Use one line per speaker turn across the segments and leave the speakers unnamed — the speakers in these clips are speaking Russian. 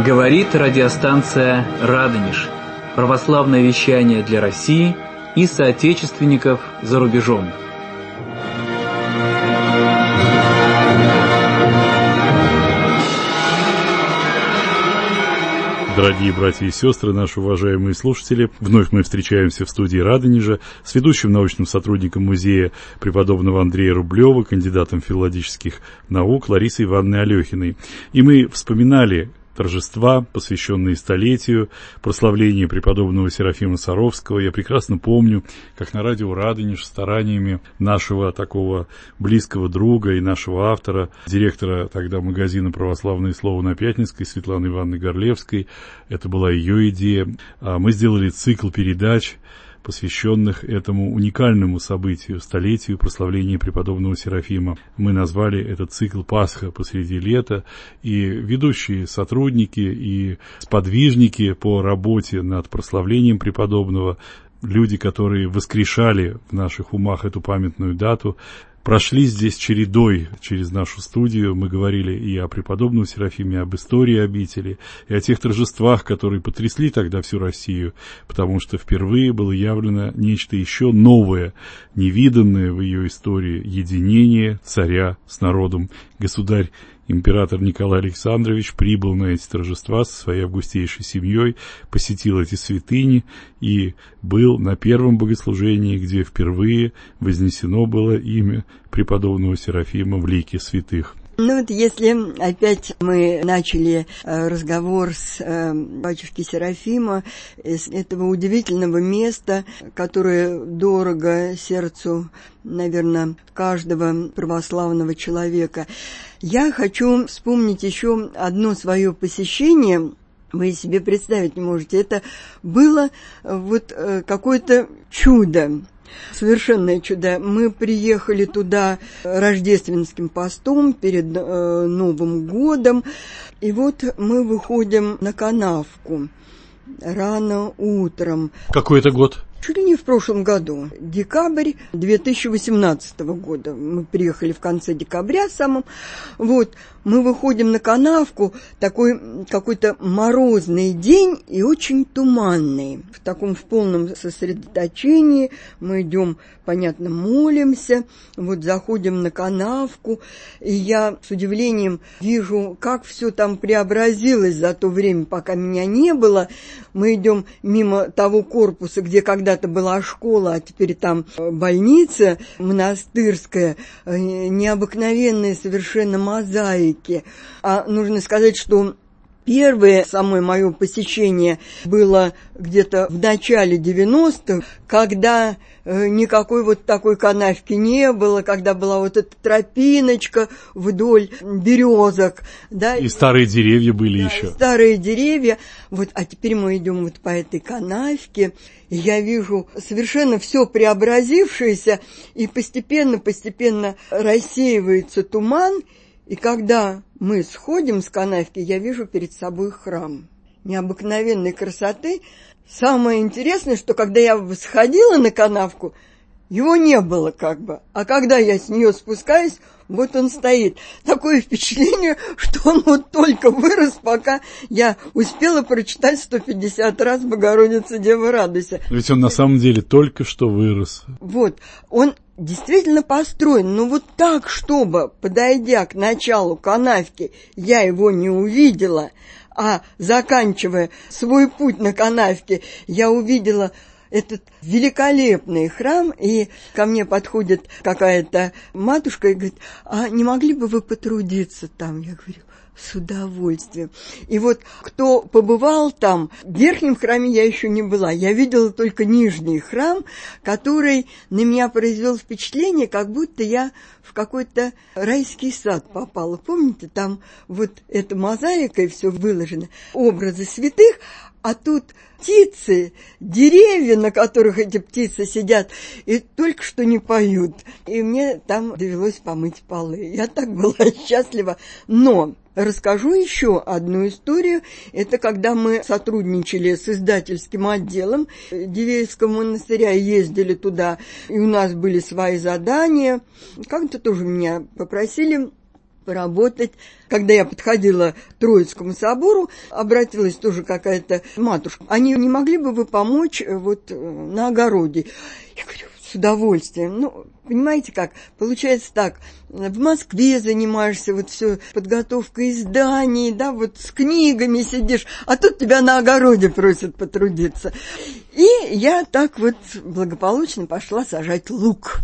Говорит радиостанция «Радонеж». Православное вещание для России и соотечественников за рубежом.
Дорогие братья и сестры, наши уважаемые слушатели, вновь мы встречаемся в студии Радонежа с ведущим научным сотрудником музея преподобного Андрея Рублева, кандидатом филологических наук Ларисой Ивановной Алехиной. И мы вспоминали торжества, посвященные столетию прославления преподобного Серафима Саровского. Я прекрасно помню, как на радио Радонеж стараниями нашего такого близкого друга и нашего автора, директора тогда магазина «Православное слово» на Пятницкой, Светланы Ивановны Горлевской, это была ее идея, мы сделали цикл передач, посвященных этому уникальному событию, столетию прославления преподобного Серафима. Мы назвали этот цикл «Пасха посреди лета», и ведущие сотрудники и сподвижники по работе над прославлением преподобного, люди, которые воскрешали в наших умах эту памятную дату, прошли здесь чередой через нашу студию. Мы говорили и о преподобном Серафиме, и об истории обители, и о тех торжествах, которые потрясли тогда всю Россию, потому что впервые было явлено нечто еще новое, невиданное в ее истории — единение царя с народом. Государь император Николай Александрович прибыл на эти торжества со своей августейшей семьей, посетил эти святыни и был на первом богослужении, где впервые вознесено было имя преподобного Серафима в лике святых.
Ну вот если опять мы начали разговор с батюшки Серафима, из этого удивительного места, которое дорого сердцу, наверное, каждого православного человека, я хочу вспомнить еще одно свое посещение. Вы себе представить не можете, это было вот какое-то чудо. Совершенное чудо. Мы приехали туда рождественским постом перед Новым годом, и вот мы выходим на канавку рано утром.
Какой это год?
Чуть ли не в прошлом году, декабрь 2018 года. Мы приехали в конце декабря самым. Вот, мы выходим на канавку, такой какой-то морозный день и очень туманный. В полном сосредоточении мы идем, понятно, молимся, вот заходим на канавку, и я с удивлением вижу, как все там преобразилось за то время, пока меня не было. Мы идем мимо того корпуса, где когда-то была школа, а теперь там больница монастырская, необыкновенные совершенно мозаики. А нужно сказать, что первое самое мое посещение было где-то в начале 90-х, когда никакой вот такой канавки не было, когда была вот эта тропиночка вдоль березок. Да,
и старые деревья были, да, еще.
Старые деревья. Вот, а теперь мы идем вот по этой канавке, и я вижу совершенно все преобразившееся, и постепенно рассеивается туман. И когда мы сходим с канавки, я вижу перед собой храм необыкновенной красоты. Самое интересное, что когда я сходила на канавку, его не было как бы. А когда я с нее спускаюсь, вот он стоит. Такое впечатление, что он вот только вырос, пока я успела прочитать 150 раз «Богородица, Дева, радуйся».
Ведь он на самом деле только что вырос.
Вот, он действительно построен, но вот так, чтобы, подойдя к началу канавки, я его не увидела, а заканчивая свой путь на канавке, я увидела этот великолепный храм, и ко мне подходит какая-то матушка и говорит: а не могли бы вы потрудиться там? Я говорю: с удовольствием. И вот кто побывал там, в верхнем храме я еще не была, я видела только нижний храм, который на меня произвел впечатление, как будто я в какой-то райский сад попала. Помните, там вот эта мозаика и все выложено, образы святых, а тут птицы, деревья, на которых эти птицы сидят, и только что не поют. И мне там довелось помыть полы. Я так была счастлива. Но расскажу еще одну историю. Это когда мы сотрудничали с издательским отделом Дивеевского монастыря, ездили туда, и у нас были свои задания. Как-то тоже меня попросили поработать. Когда я подходила к Троицкому собору, обратилась тоже какая-то матушка. Они не могли бы вы помочь вот на огороде? Я говорю, с удовольствием. Ну, понимаете как, получается так, в Москве занимаешься, вот все, подготовкой изданий, да, вот с книгами сидишь, а тут тебя на огороде просят потрудиться. И я так вот благополучно пошла сажать лук.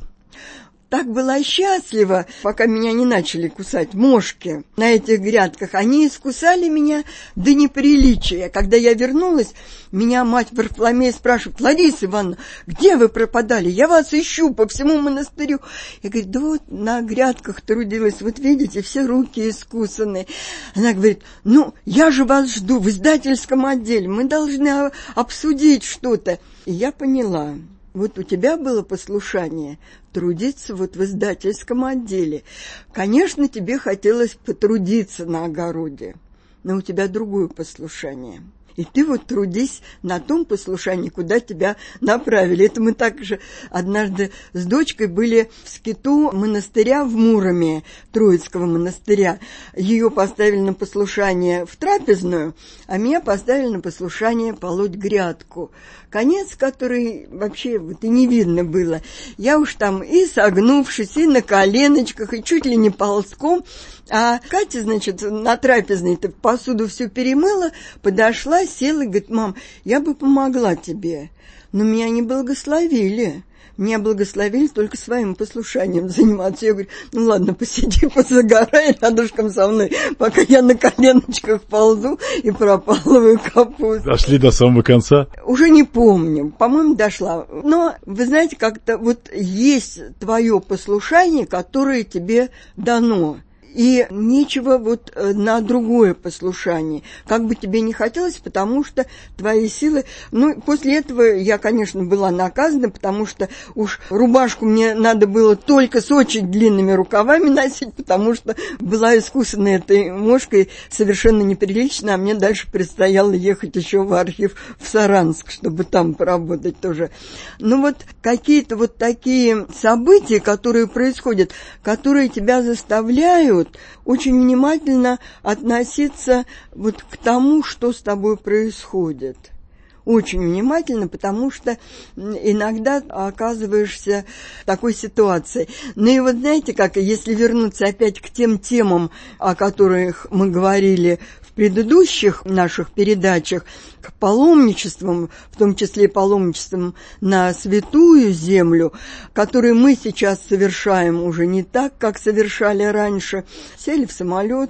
Так была счастлива, пока меня не начали кусать мошки на этих грядках. Они искусали меня до неприличия. Когда я вернулась, меня мать Варфоломея спрашивает: Лариса Ивановна, где вы пропадали? Я вас ищу по всему монастырю. Я говорю, да вот на грядках трудилась, вот видите, все руки искусаны. Она говорит, ну, я же вас жду в издательском отделе, мы должны обсудить что-то. И я поняла. Вот у тебя было послушание трудиться вот в издательском отделе. Конечно, тебе хотелось потрудиться на огороде, но у тебя другое послушание. И ты вот трудись на том послушании, куда тебя направили. Это мы также однажды с дочкой были в скиту монастыря в Муроме, Троицкого монастыря. Ее поставили на послушание в трапезную, а меня поставили на послушание полоть грядку. Конец, который вообще вот и не видно было. Я уж там и согнувшись, и на коленочках, и чуть ли не ползком. А Катя, значит, на трапезной-то посуду всю перемыла, подошла, села и говорит, мам, я бы помогла тебе, но меня не благословили. Меня благословили только своим послушанием заниматься. Я говорю, ну ладно, посиди, позагорай рядышком со мной, пока я на коленочках ползу и пропалываю капусту.
Дошли до самого конца?
Уже не помню, по-моему, дошла. Но, вы знаете, как-то вот есть твое послушание, которое тебе дано. И нечего вот на другое послушание. Как бы тебе не хотелось, потому что твои силы... Ну, после этого я, конечно, была наказана, потому что уж рубашку мне надо было только с очень длинными рукавами носить, потому что была искусана этой мошкой совершенно неприлично, а мне дальше предстояло ехать еще в архив в Саранск, чтобы там поработать тоже. Ну, вот какие-то вот такие события, которые происходят, которые тебя заставляют очень внимательно относиться вот к тому, что с тобой происходит. Очень внимательно, потому что иногда оказываешься в такой ситуации. Ну и вот знаете как, если вернуться опять к тем темам, о которых мы говорили в предыдущих наших передачах, к паломничествам, в том числе паломничествам на Святую Землю, которые мы сейчас совершаем уже не так, как совершали раньше. Сели в самолет,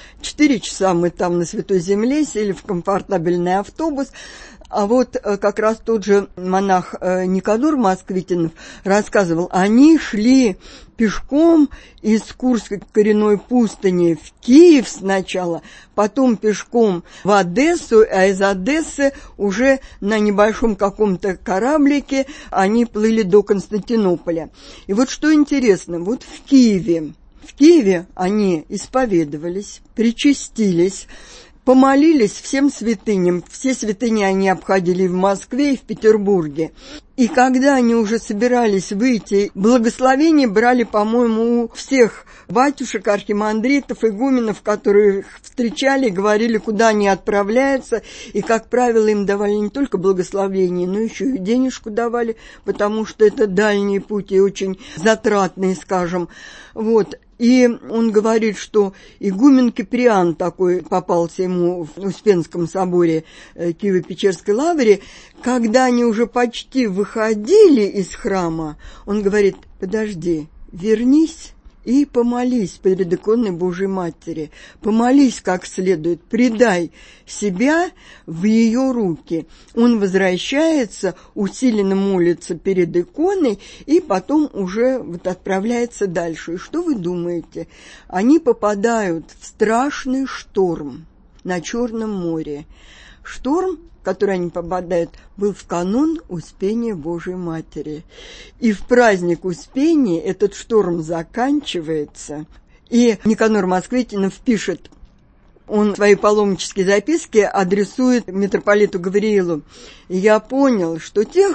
4 часа мы там на Святой Земле, сели в комфортабельный автобус. А вот как раз тот же монах Никанор Москвитинов рассказывал, они шли пешком из Курской коренной пустыни в Киев сначала, потом пешком в Одессу, а из Одессы уже на небольшом каком-то кораблике они плыли до Константинополя. И вот что интересно, вот в Киеве они исповедовались, причастились, помолились всем святыням. Все святыни они обходили в Москве и в Петербурге. И когда они уже собирались выйти, благословение брали, по-моему, у всех батюшек, архимандритов, игуменов, которые их встречали, говорили, куда они отправляются. И, как правило, им давали не только благословение, но еще и денежку давали, потому что это дальний путь и очень затратный, скажем. Вот. И он говорит, что игумен Киприан такой попался ему в Успенском соборе Киево-Печерской лавре, когда они уже почти выходили из храма, он говорит, подожди, вернись и помолись перед иконой Божьей Матери. Помолись как следует, предай себя в ее руки. Он возвращается, усиленно молится перед иконой и потом уже вот отправляется дальше. И что вы думаете? Они попадают в страшный шторм на Черном море. Шторм, в который они попадают, был в канун Успения Божией Матери. И в праздник Успения этот шторм заканчивается. И Никанор Москвитинов пишет, он свои паломнические записки адресует митрополиту Гавриилу. «Я понял, что тех,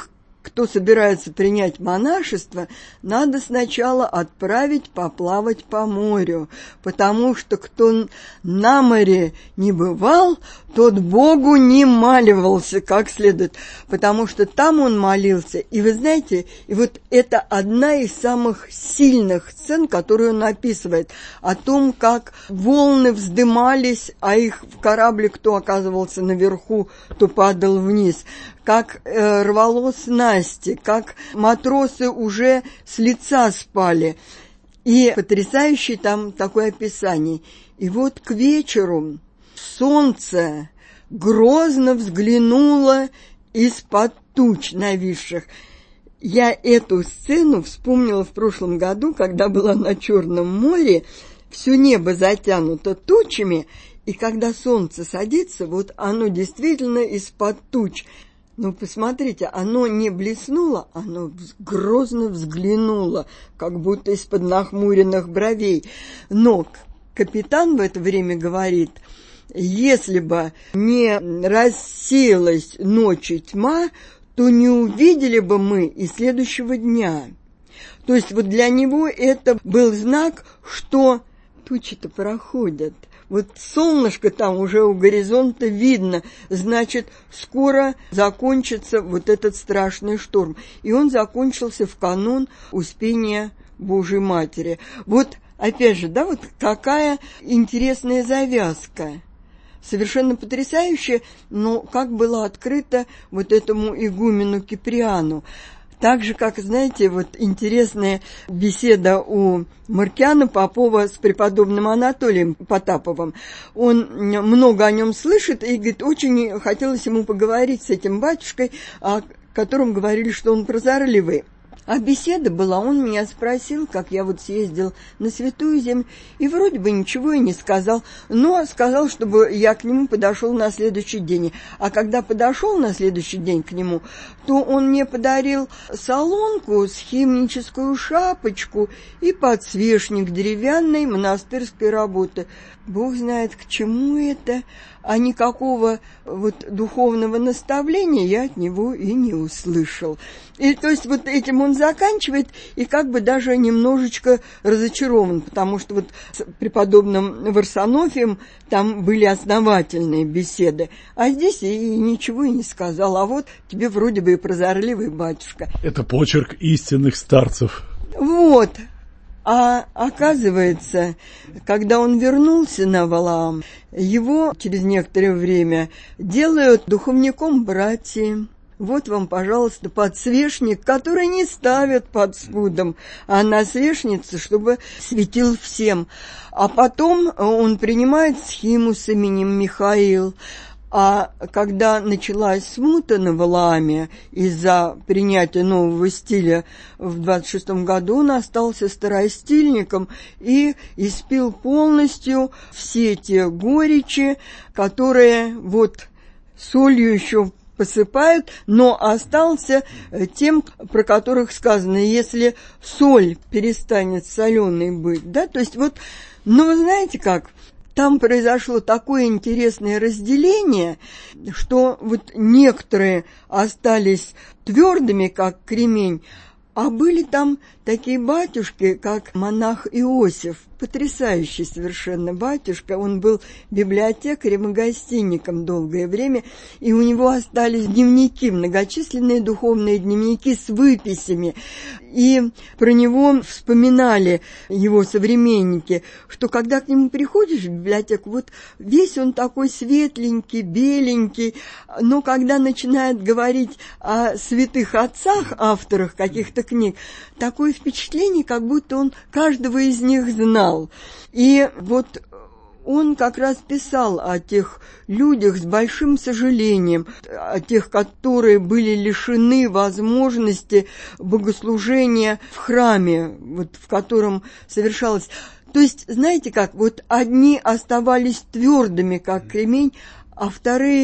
кто собирается принять монашество, надо сначала отправить поплавать по морю, потому что кто на море не бывал, тот Богу не маливался как следует, потому что там он молился. И вы знаете, и вот это одна из самых сильных сцен, которую он описывает, о том, как волны вздымались, а их корабль, кто оказывался наверху, то падал вниз, как рвало снасти, как матросы уже с лица спали. И потрясающее там такое описание. И вот к вечеру солнце грозно взглянуло из-под туч нависших. Я эту сцену вспомнила в прошлом году, когда была на Черном море, все небо затянуто тучами, и когда солнце садится, вот оно действительно из-под туч. Но посмотрите, оно не блеснуло, оно грозно взглянуло, как будто из-под нахмуренных бровей. Но капитан в это время говорит: если бы не рассеялась ночь и тьма, то не увидели бы мы и следующего дня. То есть вот для него это был знак, что тучи-то проходят. Вот солнышко там уже у горизонта видно, значит, скоро закончится вот этот страшный шторм. И он закончился в канун Успения Божией Матери. Вот, опять же, да, вот какая интересная завязка. Совершенно потрясающая, но как было открыто вот этому игумену Киприану. Так же, как, знаете, вот интересная беседа у Маркиана Попова с преподобным Анатолием Потаповым. Он много о нем слышит и, говорит, очень хотелось ему поговорить с этим батюшкой, о котором говорили, что он прозорливый. А беседа была, он меня спросил, как я вот съездил на Святую Землю, и вроде бы ничего и не сказал, но сказал, чтобы я к нему подошел на следующий день. А когда подошел на следующий день к нему, то он мне подарил солонку, схимническую шапочку и подсвечник деревянной монастырской работы. Бог знает, к чему это, а никакого вот духовного наставления я от него и не услышал. И то есть вот этим он заканчивает и как бы даже немножечко разочарован, потому что вот с преподобным Варсонофием там были основательные беседы, а здесь и ничего и не сказал, а вот тебе вроде бы и прозорливый батюшка.
Это почерк истинных старцев.
Вот. А оказывается, когда он вернулся на Валаам, его через некоторое время делают духовником братьев. Вот вам, пожалуйста, подсвечник, который не ставят под спудом, а на свечнице, чтобы светил всем. А потом он принимает схиму с именем Михаил. А когда началась смута на Валааме из-за принятия нового стиля в 26-м году, он остался старостильником и испил полностью все те горечи, которые вот солью еще посыпают, но остался тем, про которых сказано, если соль перестанет соленой быть, да, то есть вот, ну, вы знаете как, там произошло такое интересное разделение, что вот некоторые остались твердыми, как кремень, а были там такие батюшки, как монах Иосиф, потрясающий совершенно батюшка. Он был библиотекарем и гостинником долгое время, и у него остались дневники, многочисленные духовные дневники с выписями. И про него вспоминали его современники, что когда к нему приходишь в библиотеку, вот весь он такой светленький, беленький, но когда начинает говорить о святых отцах, авторах каких-то книг, такое впечатление, как будто он каждого из них знал. И вот он как раз писал о тех людях с большим сожалением, о тех, которые были лишены возможности богослужения в храме, вот, в котором совершалось. То есть, знаете как, вот одни оставались твердыми, как кремень, а вторые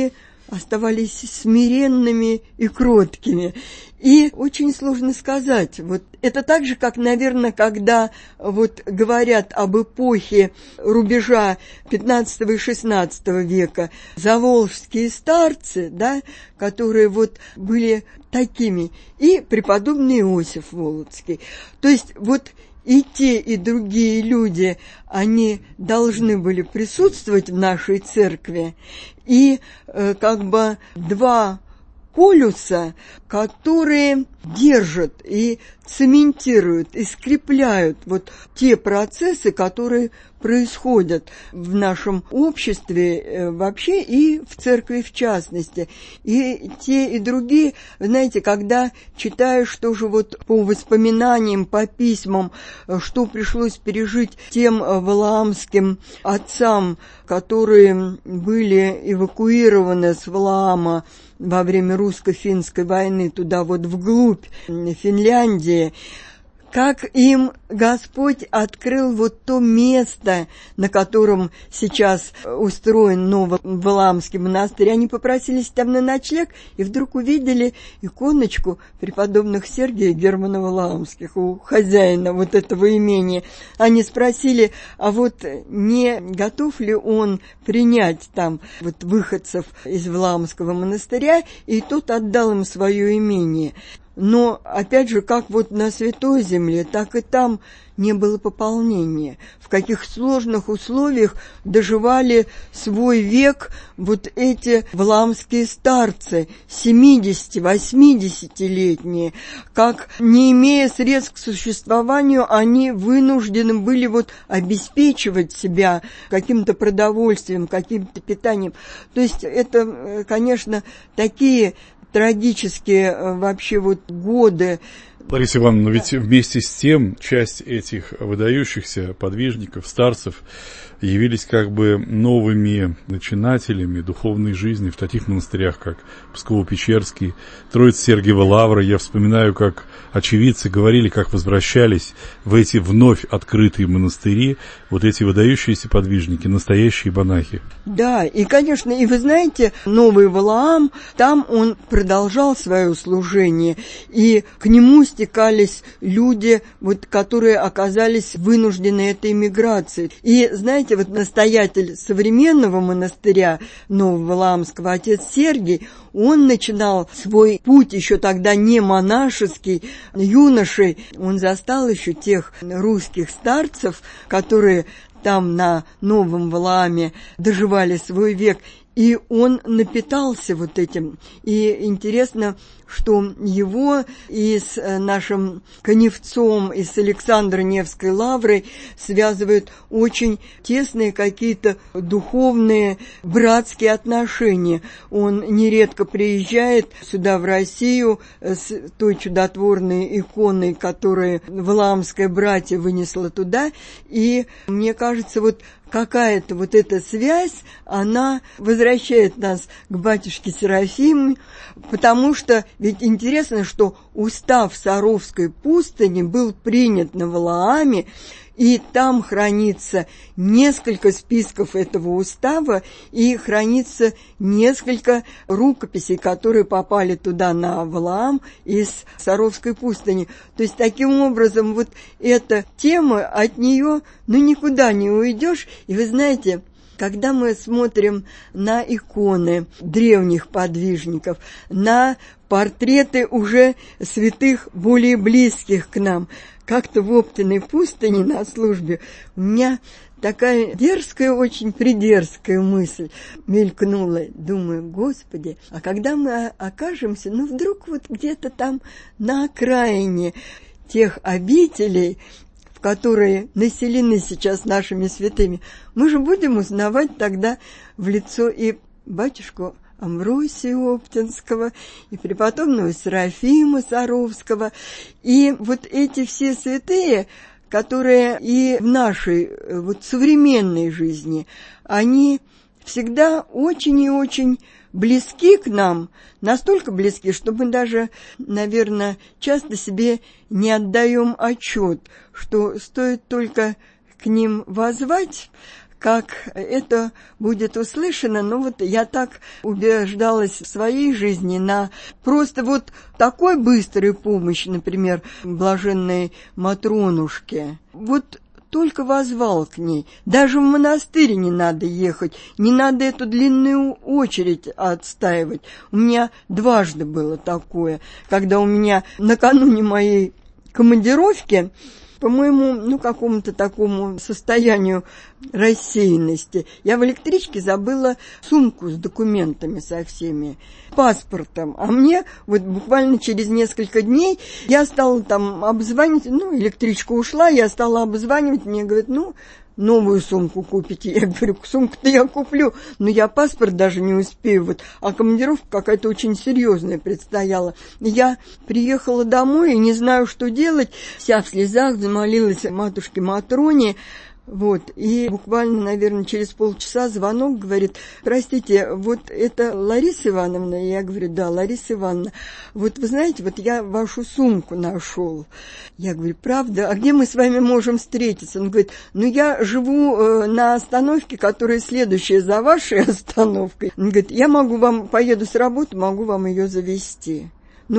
оставались смиренными и кроткими. И очень сложно сказать. Вот это так же, как, наверное, когда вот говорят об эпохе рубежа XV и XVI века, заволжские старцы, да, которые вот были такими, и преподобный Иосиф Волоцкий. То есть вот и те, и другие люди, они должны были присутствовать в нашей церкви, и как бы два полюса, которые держат и цементируют, и скрепляют вот те процессы, которые происходят в нашем обществе вообще и в церкви в частности. И те, и другие, знаете, когда читаешь тоже вот по воспоминаниям, по письмам, что пришлось пережить тем валаамским отцам, которые были эвакуированы с Валаама во время русско-финской войны туда вот вглубь Финляндии, как им Господь открыл вот то место, на котором сейчас устроен новый Валаамский монастырь. Они попросились там на ночлег и вдруг увидели иконочку преподобных Сергия и Германа Валаамских у хозяина вот этого имения. Они спросили, а вот не готов ли он принять там вот выходцев из Валаамского монастыря, и тот отдал им свое имение. Но, опять же, как вот на Святой Земле, так и там не было пополнения. В каких сложных условиях доживали свой век вот эти валаамские старцы, 70-80-летние, как, не имея средств к существованию, они вынуждены были вот обеспечивать себя каким-то продовольствием, каким-то питанием. То есть это, конечно, такие трагические вообще вот годы.
Лариса Ивановна, но ведь вместе с тем часть этих выдающихся подвижников, старцев, явились как бы новыми начинателями духовной жизни в таких монастырях, как Псково-Печерский, Троице-Сергиева Лавра. Я вспоминаю, как очевидцы говорили, как возвращались в эти вновь открытые монастыри вот эти выдающиеся подвижники, настоящие монахи.
Да, и, конечно, и вы знаете, Новый Валаам, там он продолжал свое служение, и к нему стекались люди, вот, которые оказались вынуждены этой миграцией. И, знаете, вот настоятель современного монастыря Нового Валаамского, отец Сергий, он начинал свой путь еще тогда не монашеский, юношей. Он застал еще тех русских старцев, которые там на Новом Валааме доживали свой век, и он напитался вот этим. И интересно, что его и с нашим Коневцом, и с Александро-Невской лаврой связывают очень тесные какие-то духовные, братские отношения. Он нередко приезжает сюда, в Россию, с той чудотворной иконой, которую Валаамское братье вынесло туда, и мне кажется, вот какая-то вот эта связь, она возвращает нас к батюшке Серафиму, потому что ведь интересно, что устав Саровской пустыни был принят на Валааме, и там хранится несколько списков этого устава, и хранится несколько рукописей, которые попали туда на Валаам из Саровской пустыни. То есть, таким образом, вот эта тема, от нее никуда не уйдешь. И вы знаете, когда мы смотрим на иконы древних подвижников, на портреты уже святых, более близких к нам, как-то в Оптиной пустыне на службе у меня такая дерзкая, очень придерзкая мысль мелькнула. Думаю, Господи, а когда мы окажемся, вдруг вот где-то там на окраине тех обителей, которые населены сейчас нашими святыми, мы же будем узнавать тогда в лицо и батюшку Амвросия Оптинского, и преподобного Серафима Саровского, и вот эти все святые, которые и в нашей вот современной жизни, они всегда очень и очень близки к нам, настолько близки, что мы даже, наверное, часто себе не отдаем отчет, что стоит только к ним воззвать, как это будет услышано. Но вот я так убеждалась в своей жизни на просто вот такой быстрой помощи, например, блаженной Матронушке. Вот только воззвал к ней. Даже в монастырь не надо ехать, не надо эту длинную очередь отстаивать. У меня дважды было такое, когда у меня накануне моей командировки, по моему, какому-то такому состоянию рассеянности, я в электричке забыла сумку с документами со всеми, паспортом. А мне вот буквально через несколько дней я стала там обзванивать, электричка ушла, я стала обзванивать, мне говорят, новую сумку купите. Я говорю, сумку-то я куплю, но я паспорт даже не успею. А командировка какая-то очень серьезная предстояла. Я приехала домой и не знаю, что делать. Вся в слезах замолилась матушке Матроне. И буквально, наверное, через полчаса звонок, говорит, простите, это Лариса Ивановна? Я говорю, да, Лариса Ивановна. Вы знаете, я вашу сумку нашел. Я говорю, правда? А где мы с вами можем встретиться? Он говорит, я живу на остановке, которая следующая за вашей остановкой. Он говорит, я поеду с работы, могу вам ее завезти.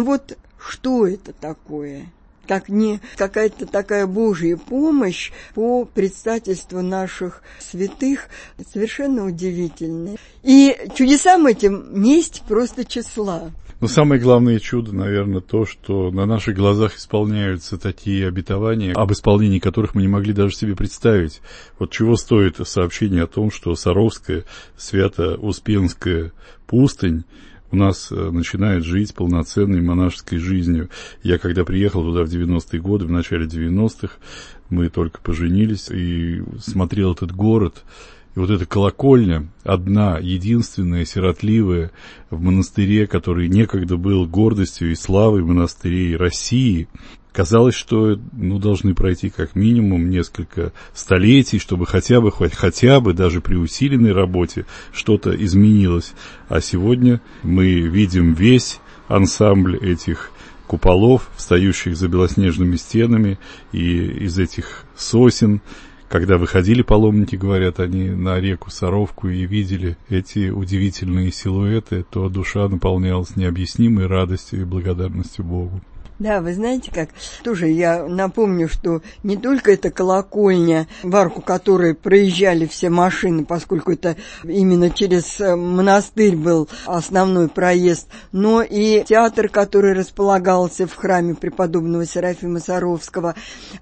Что это такое? Как не какая-то такая Божья помощь по предстательству наших святых, совершенно удивительная. И чудесам этим несть просто числа.
Но самое главное чудо, наверное, то, что на наших глазах исполняются такие обетования, об исполнении которых мы не могли даже себе представить. Чего стоит сообщение о том, что Саровская, Свято-Успенская пустынь у нас начинает жить полноценной монашеской жизнью. Я когда приехал туда в 90-е годы, в начале 90-х, мы только поженились, и смотрел этот город, и эта колокольня, одна, единственная, сиротливая, в монастыре, который некогда был гордостью и славой монастырей России. Казалось, что должны пройти как минимум несколько столетий, чтобы хотя бы даже при усиленной работе что-то изменилось. А сегодня мы видим весь ансамбль этих куполов, встающих за белоснежными стенами, и из этих сосен. Когда выходили паломники, говорят они, на реку Саровку и видели эти удивительные силуэты, то душа наполнялась необъяснимой радостью и благодарностью Богу.
Да, вы знаете как, тоже я напомню, что не только эта колокольня, в арку которой проезжали все машины, поскольку это именно через монастырь был основной проезд, но и театр, который располагался в храме преподобного Серафима Саровского.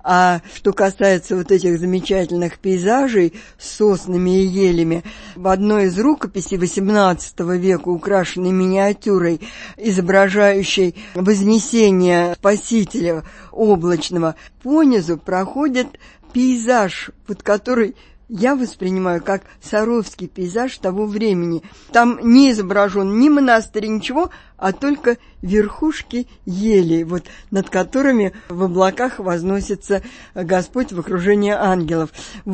А что касается этих замечательных пейзажей с соснами и елями, в одной из рукописей XVIII века, украшенной миниатюрой, изображающей Вознесение Спасителя облачного, понизу проходит пейзаж, который я воспринимаю как саровский пейзаж того времени. Там не изображен ни монастырь, ничего, а только верхушки елей, над которыми в облаках возносится Господь в окружении ангелов.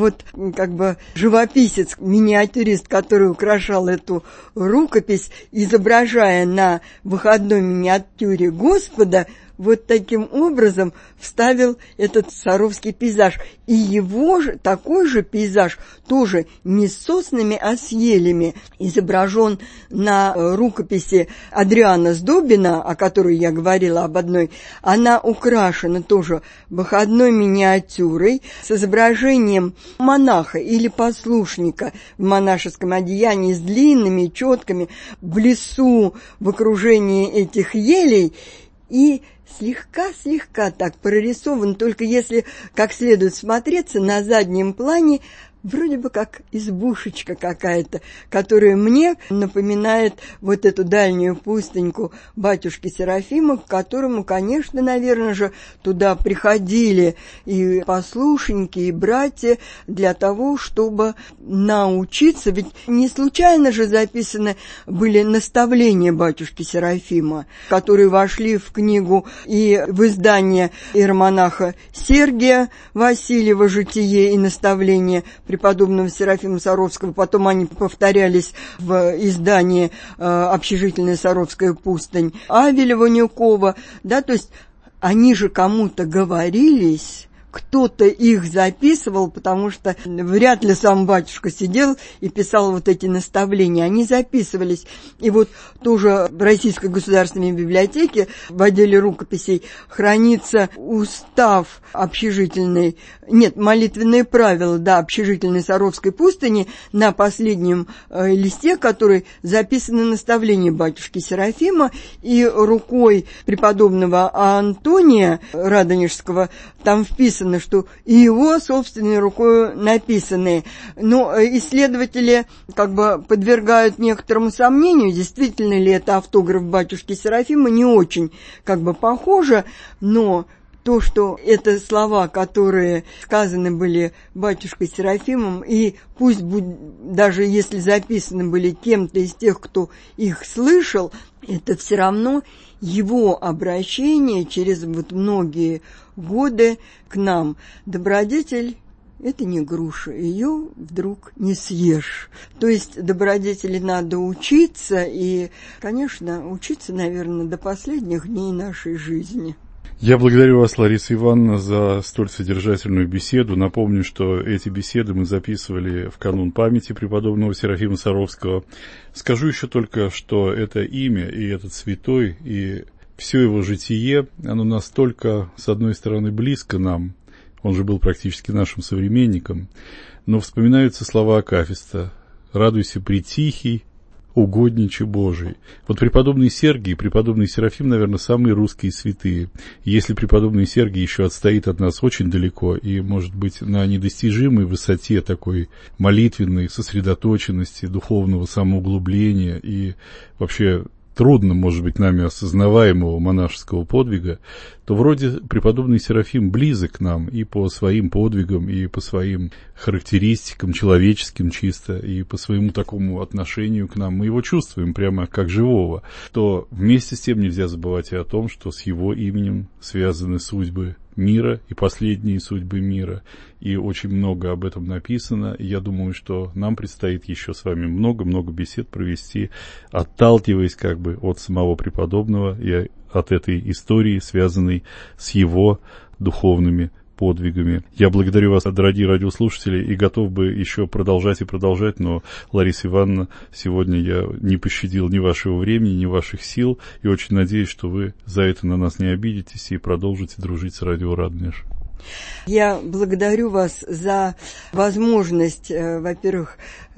Живописец, миниатюрист, который украшал эту рукопись, изображая на выходной миниатюре Господа, таким образом вставил этот саровский пейзаж. И его же, такой же пейзаж, тоже не с соснами, а с елями, изображен на рукописи Адриана Сдобина, о которой я говорила об одной. Она украшена тоже выходной миниатюрой с изображением монаха или послушника в монашеском одеянии с длинными четками в лесу в окружении этих елей, и слегка так прорисован, только если как следует смотреться, на заднем плане вроде бы как избушечка какая-то, которая мне напоминает эту дальнюю пустыньку батюшки Серафима, к которому, конечно, наверное же, туда приходили и послушники, и братья для того, чтобы научиться. Ведь не случайно же записаны были наставления батюшки Серафима, которые вошли в книгу и в издание иеромонаха Сергия Васильева «Житие и наставление» преподобного Серафима Саровского, потом они повторялись в издании «Общежительная Саровская пустынь» Авеля Ванюкова, то есть они же кому-то говорились кто-то их записывал, потому что вряд ли сам батюшка сидел и писал вот эти наставления. Они записывались. И вот тоже в Российской государственной библиотеке в отделе рукописей хранится устав общежительный, молитвенные правила, общежительной Саровской пустыни, на последнем листе, который записаны наставления батюшки Серафима, и рукой преподобного Антония Радонежского там вписано, что и его собственной рукой написанные. Но исследователи подвергают некоторому сомнению, действительно ли это автограф батюшки Серафима, не очень похоже, но то, что это слова, которые сказаны были батюшкой Серафимом, и пусть даже если записаны были кем-то из тех, кто их слышал, это все равно его обращение через многие годы к нам. Добродетель – это не груша, ее вдруг не съешь. То есть добродетели надо учиться, и, конечно, учиться, наверное, до последних дней нашей жизни.
Я благодарю вас, Лариса Ивановна, за столь содержательную беседу. Напомню, что эти беседы мы записывали в канун памяти преподобного Серафима Саровского. Скажу еще только, что это имя и этот святой, и все его житие, оно настолько, с одной стороны, близко нам, он же был практически нашим современником, но вспоминаются слова акафиста: «Радуйся, притихий, угодниче Божий». Вот преподобный Сергий и преподобный Серафим, наверное, самые русские святые. Если преподобный Сергий еще отстоит от нас очень далеко и, может быть, на недостижимой высоте такой молитвенной сосредоточенности, духовного самоуглубления и вообще трудно, может быть, нами осознаваемого монашеского подвига, то вроде преподобный Серафим близок к нам и по своим подвигам, и по своим характеристикам, человеческим чисто, и по своему такому отношению к нам. Мы его чувствуем прямо как живого. То вместе с тем нельзя забывать и о том, что с его именем связаны судьбы мира и последние судьбы мира. И очень много об этом написано. И я думаю, что нам предстоит еще с вами много-много бесед провести, отталкиваясь от самого преподобного и от этой истории, связанной с его духовными подвигами. Я благодарю вас, дорогие радиослушатели, и готов бы еще продолжать и продолжать, но, Лариса Ивановна, сегодня я не пощадил ни вашего времени, ни ваших сил, и очень надеюсь, что вы за это на нас не обидитесь и продолжите дружить с радио Радонеж.
Я благодарю вас за возможность, во-первых,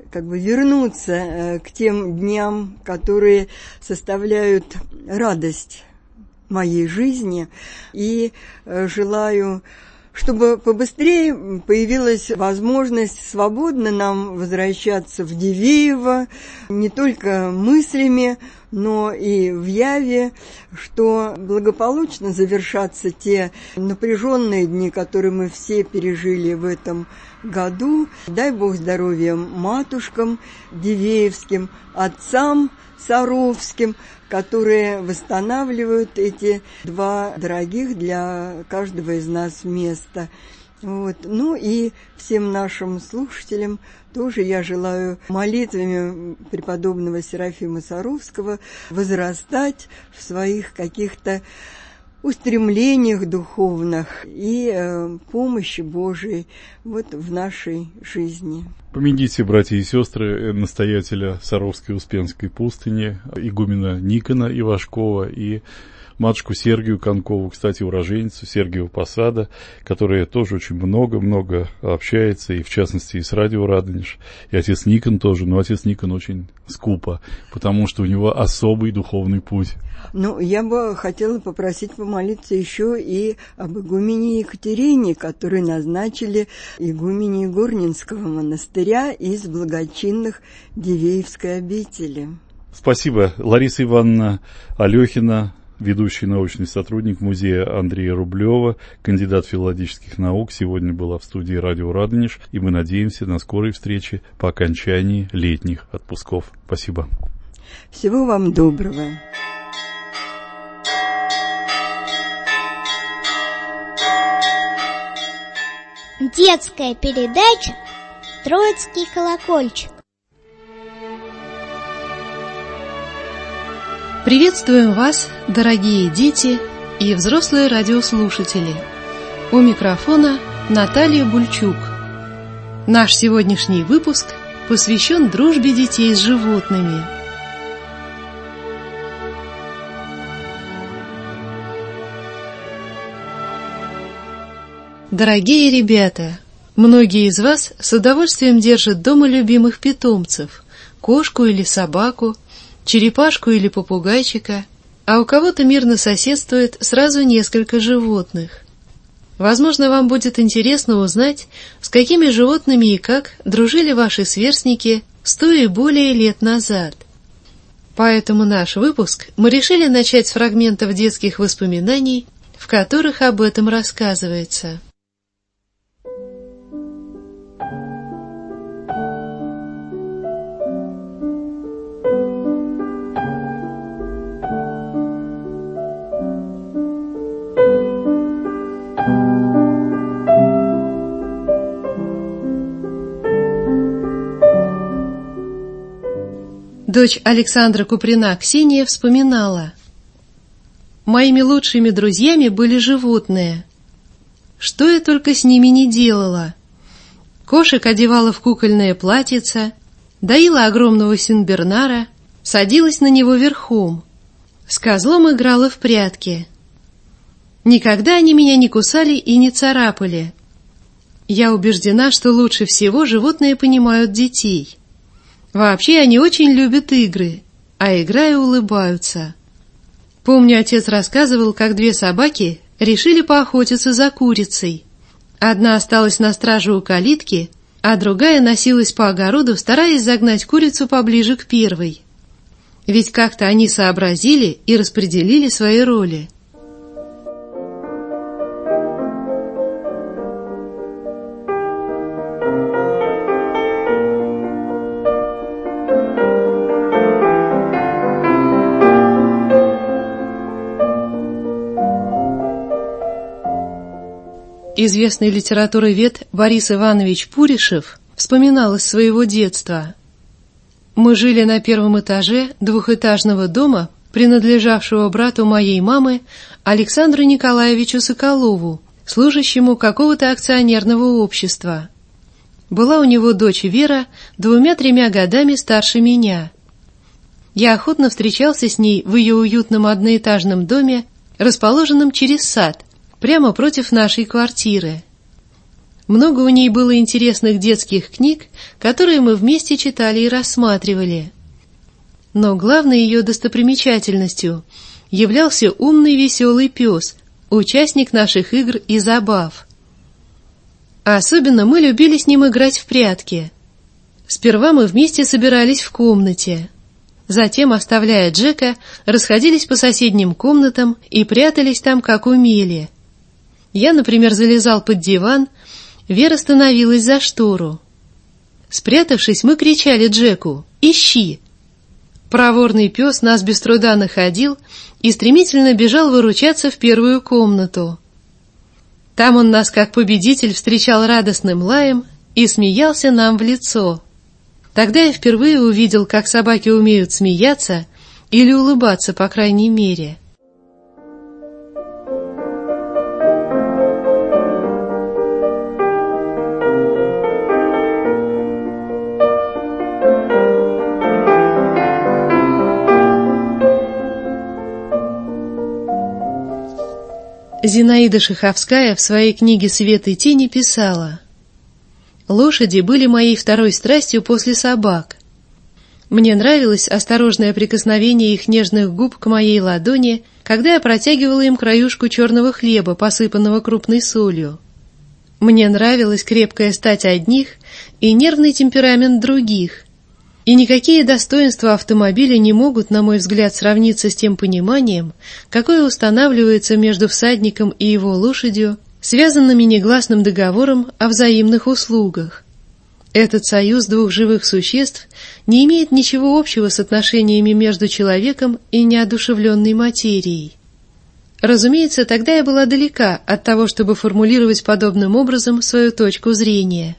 вернуться к тем дням, которые составляют радость моей жизни, и желаю, чтобы побыстрее появилась возможность свободно нам возвращаться в Дивеево, не только мыслями, но и в яве, что благополучно завершатся те напряженные дни, которые мы все пережили в этом году. Дай Бог здоровья матушкам дивеевским, отцам саровским, которые восстанавливают эти два дорогих для каждого из нас места. Ну и всем нашим слушателям тоже я желаю молитвами преподобного Серафима Саровского возрастать в своих каких-то устремлениях духовных и помощи Божией в нашей жизни.
Помяните, братья и сестры, настоятеля Саровской Успенской пустыни, игумена Никона Ивашкова и матушку Сергию Конкову, кстати, уроженицу Сергиева Посада, которая тоже очень много-много общается, и в частности и с радио Радонеж, и отец Никон тоже, но отец Никон очень скупо, потому что у него особый духовный путь.
Я бы хотела попросить помолиться еще и об игумене Екатерине, которую назначили игуменей Горнинского монастыря из благочинных Дивеевской обители.
Спасибо. Лариса Ивановна Алехина, ведущий научный сотрудник музея Андрея Рублева, кандидат филологических наук, сегодня была в студии радио Радонеж, и мы надеемся на скорой встрече по окончании летних отпусков. Спасибо.
Всего вам доброго.
Детская передача «Троицкий колокольчик».
Приветствуем вас, дорогие дети и взрослые радиослушатели. У микрофона Наталья Бульчук. Наш сегодняшний выпуск посвящен дружбе детей с животными. Дорогие ребята, многие из вас с удовольствием держат дома любимых питомцев – кошку или собаку, черепашку или попугайчика, а у кого-то мирно соседствует сразу несколько животных. Возможно, вам будет интересно узнать, с какими животными и как дружили ваши сверстники 100 и более лет назад. Поэтому наш выпуск мы решили начать с фрагментов детских воспоминаний, в которых об этом рассказывается. Дочь Александра Куприна Ксения вспоминала: «Моими лучшими друзьями были животные. Что я только с ними не делала. Кошек одевала в кукольное платьице, доила огромного сенбернара, садилась на него верхом, с козлом играла в прятки. Никогда они меня не кусали и не царапали. Я убеждена, что лучше всего животные понимают детей. Вообще они очень любят игры, а играя улыбаются. Помню, отец рассказывал, как 2 собаки решили поохотиться за курицей. Одна осталась на страже у калитки, а другая носилась по огороду, стараясь загнать курицу поближе к первой. Ведь как-то они сообразили и распределили свои роли. Известный литературовед Борис Иванович Пуришев вспоминал из своего детства: «Мы жили на 1-м этаже 2-этажного дома, принадлежавшего брату моей мамы Александру Николаевичу Соколову, служащему какого-то акционерного общества. Была у него дочь Вера, 2-3 годами старше меня. Я охотно встречался с ней в ее уютном одноэтажном доме, расположенном через сад, прямо против нашей квартиры. Много у ней было интересных детских книг, которые мы вместе читали и рассматривали. Но главной ее достопримечательностью являлся умный веселый пес, участник наших игр и забав. Особенно мы любили с ним играть в прятки. Сперва мы вместе собирались в комнате. Затем, оставляя Джека, расходились по соседним комнатам и прятались там, как умели. Я, например, залезал под диван, Вера становилась за штору. Спрятавшись, мы кричали Джеку: «Ищи!». Проворный пес нас без труда находил и стремительно бежал выручаться в первую комнату. Там он нас, как победитель, встречал радостным лаем и смеялся нам в лицо. Тогда я впервые увидел, как собаки умеют смеяться или улыбаться, по крайней мере. Зинаида Шиховская в своей книге «Свет и тени» писала: «Лошади были моей второй страстью после собак. Мне нравилось осторожное прикосновение их нежных губ к моей ладони, когда я протягивала им краюшку черного хлеба, посыпанного крупной солью. Мне нравилась крепкая стать одних и нервный темперамент других. И никакие достоинства автомобиля не могут, на мой взгляд, сравниться с тем пониманием, какое устанавливается между всадником и его лошадью, связанными негласным договором о взаимных услугах. Этот союз 2 живых существ не имеет ничего общего с отношениями между человеком и неодушевленной материей». Разумеется, тогда я была далека от того, чтобы формулировать подобным образом свою точку зрения.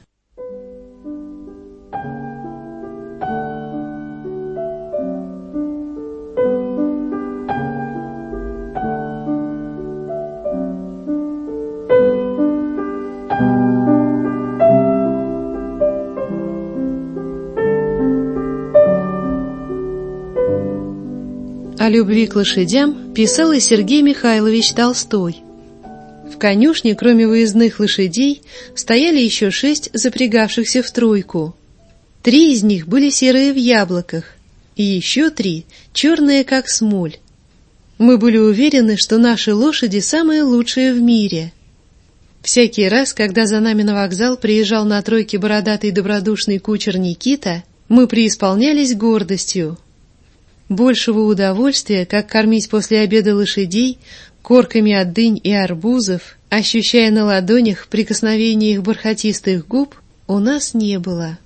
любви к лошадям писал и Сергей Михайлович Толстой. В конюшне, кроме выездных лошадей, стояли еще 6 запрягавшихся в тройку. 3 из них были серые в яблоках, и еще 3 черные, как смоль. Мы были уверены, что наши лошади самые лучшие в мире. Всякий раз, когда за нами на вокзал приезжал на тройке бородатый добродушный кучер Никита, мы преисполнялись гордостью. Большего удовольствия, как кормить после обеда лошадей корками от дынь и арбузов, ощущая на ладонях прикосновение их бархатистых губ, у нас не было.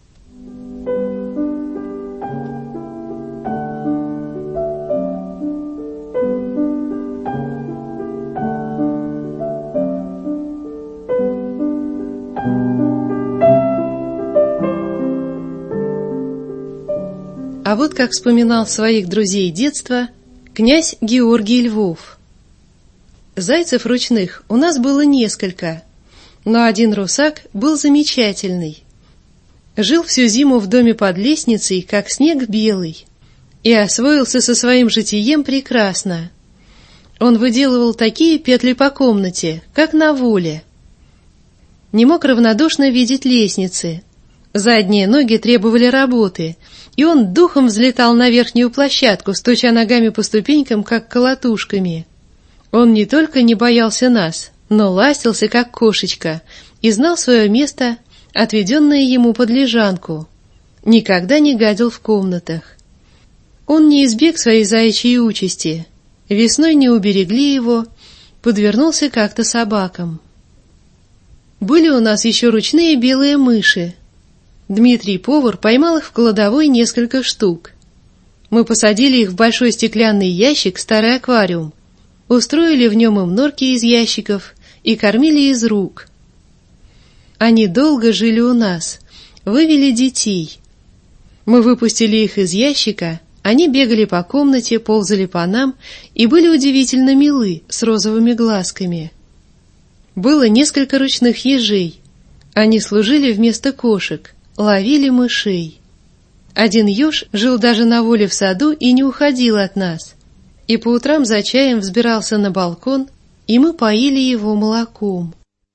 А вот как вспоминал своих друзей детства князь Георгий Львов. Зайцев ручных у нас было несколько, но один русак был замечательный. Жил всю зиму в доме под лестницей, как снег белый, и освоился со своим житием прекрасно. Он выделывал такие петли по комнате, как на воле. Не мог равнодушно видеть лестницы. Задние ноги требовали работы, и он духом взлетал на верхнюю площадку, стуча ногами по ступенькам, как колотушками. Он не только не боялся нас, но ластился, как кошечка, и знал свое место, отведенное ему под лежанку. Никогда не гадил в комнатах. Он не избег своей заячьей участи. Весной не уберегли его, подвернулся как-то собакам. Были у нас еще ручные белые мыши. Дмитрий повар поймал их в кладовой несколько штук. Мы посадили их в большой стеклянный ящик, старый аквариум, устроили в нем им норки из ящиков и кормили из рук. Они долго жили у нас, вывели детей. Мы выпустили их из ящика, они бегали по комнате, ползали по нам и были удивительно милы, с розовыми глазками. Было несколько ручных ежей. Они служили вместо кошек, ловили мышей. Один еж жил даже на воле в саду и не уходил от нас. И по утрам за чаем взбирался на балкон, и мы поили его молоком.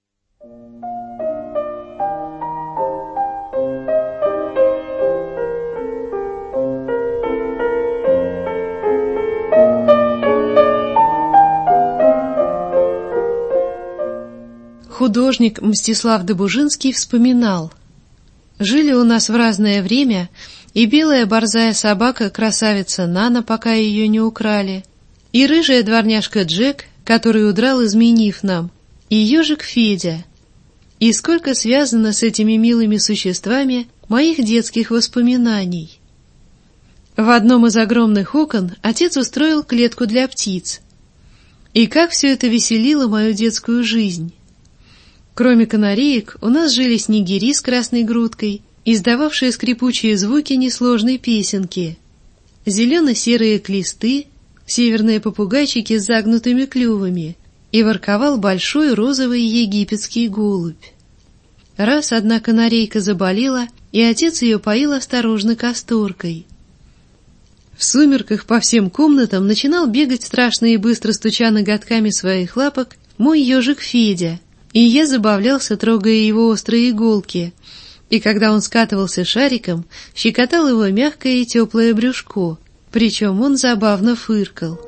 Художник Мстислав Добужинский вспоминал: «Жили у нас в разное время и белая борзая собака, красавица Нана, пока ее не украли, и рыжая дворняжка Джек, который удрал, изменив нам, и ежик Федя. И сколько связано с этими милыми существами моих детских воспоминаний. В одном из огромных окон отец устроил клетку для птиц. И как все это веселило мою детскую жизнь. Кроме канареек, у нас жили снегири с красной грудкой, издававшие скрипучие звуки несложной песенки, зелено-серые клисты, северные попугайчики с загнутыми клювами, и ворковал большой розовый египетский голубь. Раз одна канарейка заболела, и отец ее поил осторожно касторкой. В сумерках по всем комнатам начинал бегать страшно и быстро, стуча ноготками своих лапок, мой ежик Федя, и я забавлялся, трогая его острые иголки, и когда он скатывался шариком, щекотал его мягкое и теплое брюшко, причем он забавно фыркал.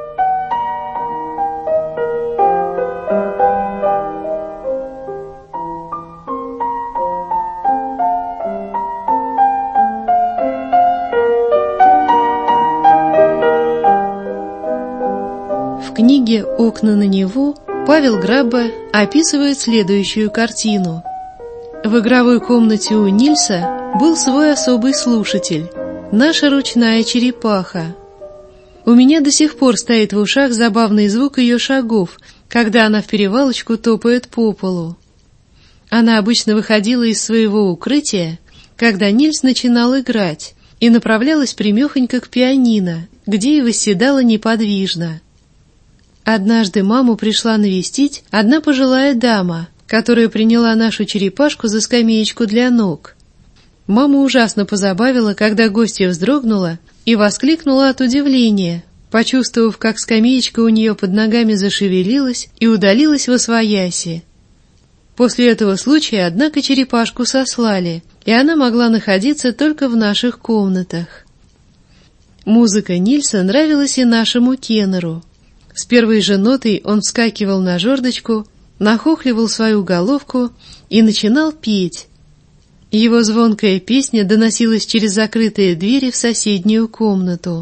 В книге «Окна на Неву» Павел Грабба описывает следующую картину. В игровой комнате у Нильса был свой особый слушатель, наша ручная черепаха. У меня до сих пор стоит в ушах забавный звук ее шагов, когда она вперевалочку топает по полу. Она обычно выходила из своего укрытия, когда Нильс начинал играть, и направлялась прямехонько к пианино, где и восседала неподвижно. Однажды маму пришла навестить одна пожилая дама, которая приняла нашу черепашку за скамеечку для ног. Маму ужасно позабавило, когда гостья вздрогнула и воскликнула от удивления: почувствовав, как скамеечка у нее под ногами зашевелилась и удалилась восвояси. После этого случая, однако, черепашку сослали, и она могла находиться только в наших комнатах. Музыка Нильса нравилась и нашему Кеннеру. С первой же нотой он вскакивал на жердочку, нахохливал свою головку и начинал петь. Его звонкая песня доносилась через закрытые двери в соседнюю комнату.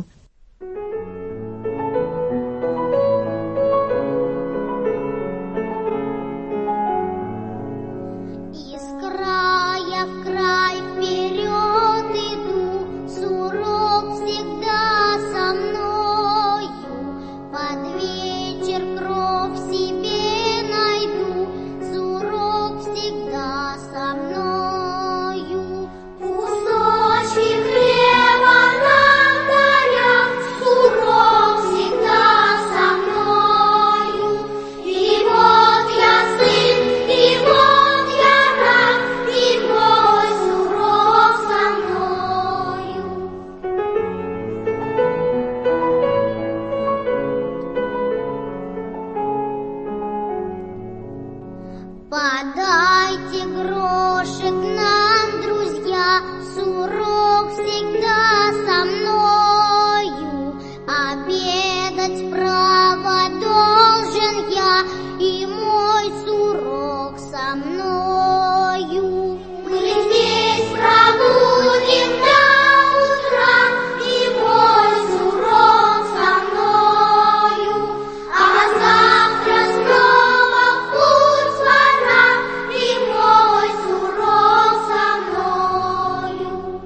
Подайте грошек нам, друзья, сурок всегда со мною. Обедать право должен я, и мой сурок со мною. Мы здесь пробудем до утра, и мой сурок со мною. А завтра снова в путь пора, и мой сурок со мною.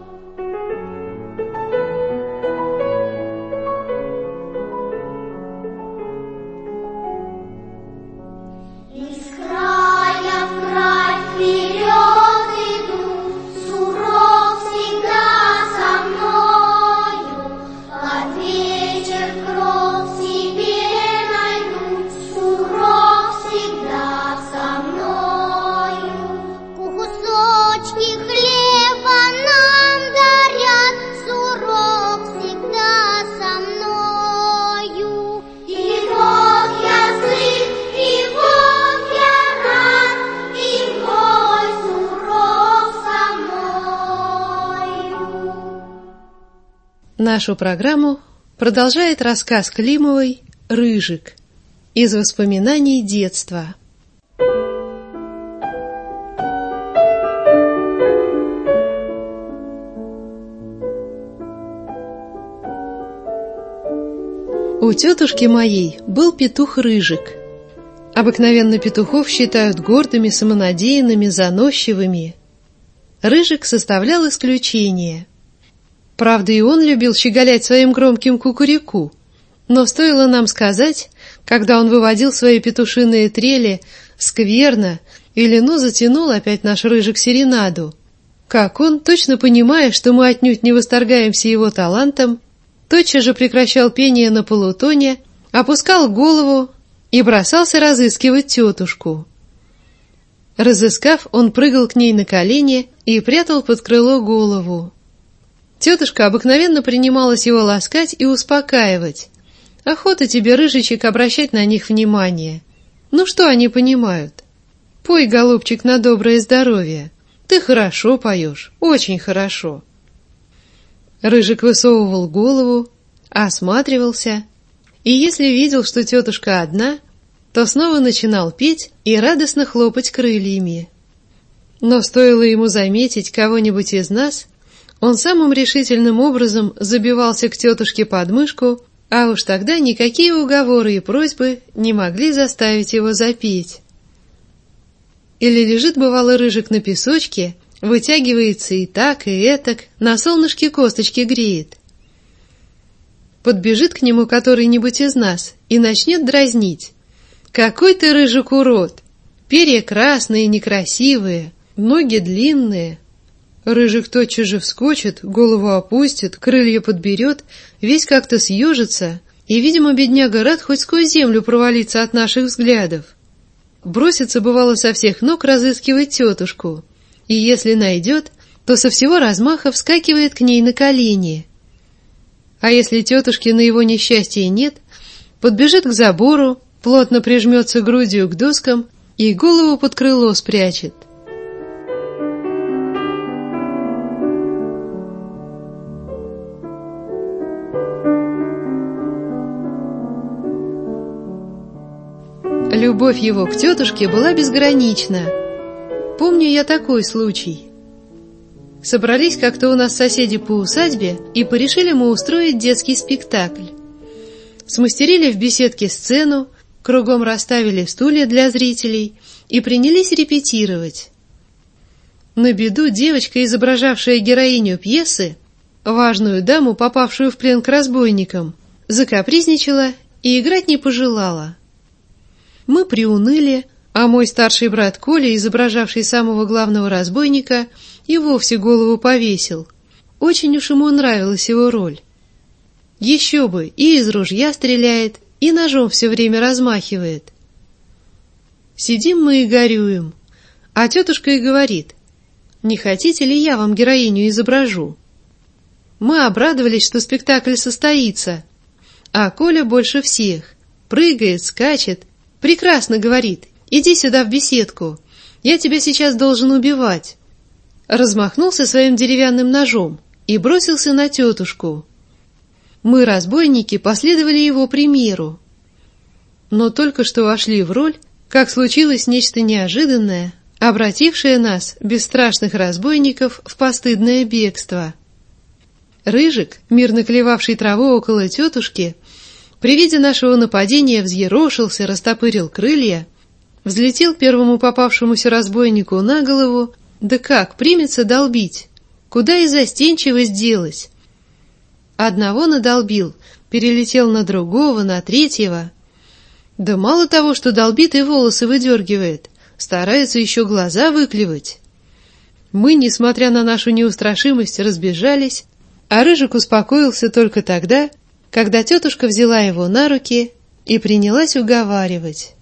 Из края в край вперед иду, сурок всегда со мною. Под вечер кров себе найду, сурок всегда со мною. Кусочки хлеба нам дарят, сурок всегда со мною. И вот я сыт, и вот я рад, и мой сурок со мною.
Нашу программу продолжает рассказ Климовой «Рыжик» из воспоминаний детства. У тетушки моей был петух Рыжик. Обыкновенно петухов считают гордыми, самонадеянными, заносчивыми. Рыжик составлял исключение. Правда, и он любил щеголять своим громким кукуреку, но стоило нам сказать, когда он выводил свои петушиные трели скверно или затянул опять наш Рыжик серенаду, как он, точно понимая, что мы отнюдь не восторгаемся его талантом, тотчас же прекращал пение на полутоне, опускал голову и бросался разыскивать тетушку. Разыскав, он прыгал к ней на колени и прятал под крыло голову. Тетушка обыкновенно принималась его ласкать и успокаивать. Охота тебе, Рыжичек, обращать на них внимание. Ну что они понимают? Пой, голубчик, на доброе здоровье. Ты хорошо поешь, очень хорошо. Рыжик высовывал голову, осматривался, и если видел, что тетушка одна, то снова начинал петь и радостно хлопать крыльями. Но стоило ему заметить кого-нибудь из нас, он самым решительным образом забивался к тетушке под мышку, а уж тогда никакие уговоры и просьбы не могли заставить его запеть. Или лежит, бывало, Рыжик на песочке, вытягивается и так, и этак, на солнышке косточки греет. Подбежит к нему который-нибудь из нас и начнет дразнить. «Какой ты, Рыжик, урод! Перья красные, некрасивые, ноги длинные». Рыжик тотчас же вскочит, голову опустит, крылья подберет, весь как-то съежится, и, видимо, бедняга рад хоть сквозь землю провалиться от наших взглядов. Бросится, бывало, со всех ног разыскивать тетушку, и если найдет, то со всего размаха вскакивает к ней на колени. А если тетушки на его несчастье нет, подбежит к забору, плотно прижмется грудью к доскам и голову под крыло спрячет. Любовь его к тетушке была безгранична. Помню я такой случай. Собрались как-то у нас соседи по усадьбе и порешили мы устроить детский спектакль. Смастерили в беседке сцену, кругом расставили стулья для зрителей и принялись репетировать. На беду девочка, изображавшая героиню пьесы, важную даму, попавшую в плен к разбойникам, закапризничала и играть не пожелала. Мы приуныли, а мой старший брат Коля, изображавший самого главного разбойника, и вовсе голову повесил. Очень уж ему нравилась его роль. Еще бы, и из ружья стреляет, и ножом все время размахивает. Сидим мы и горюем, а тетушка и говорит: «Не хотите ли я вам героиню изображу?» Мы обрадовались, что спектакль состоится, а Коля больше всех. Прыгает, скачет, прекрасно говорит: «Иди сюда в беседку, я тебя сейчас должен убивать». Размахнулся своим деревянным ножом и бросился на тетушку. Мы, разбойники, последовали его примеру. Но только что вошли в роль, как случилось нечто неожиданное, обратившее нас, бесстрашных разбойников, в постыдное бегство. Рыжик, мирно клевавший траву около тетушки, при виде нашего нападения взъерошился, растопырил крылья, взлетел первому попавшемуся разбойнику на голову, да как примется долбить, куда и застенчивость делась. Одного надолбил, перелетел на другого, на третьего. Да мало того, что долбит и волосы выдергивает, старается еще глаза выклевать. Мы, несмотря на нашу неустрашимость, разбежались, а Рыжик успокоился только тогда, когда тетушка взяла его на руки и принялась уговаривать.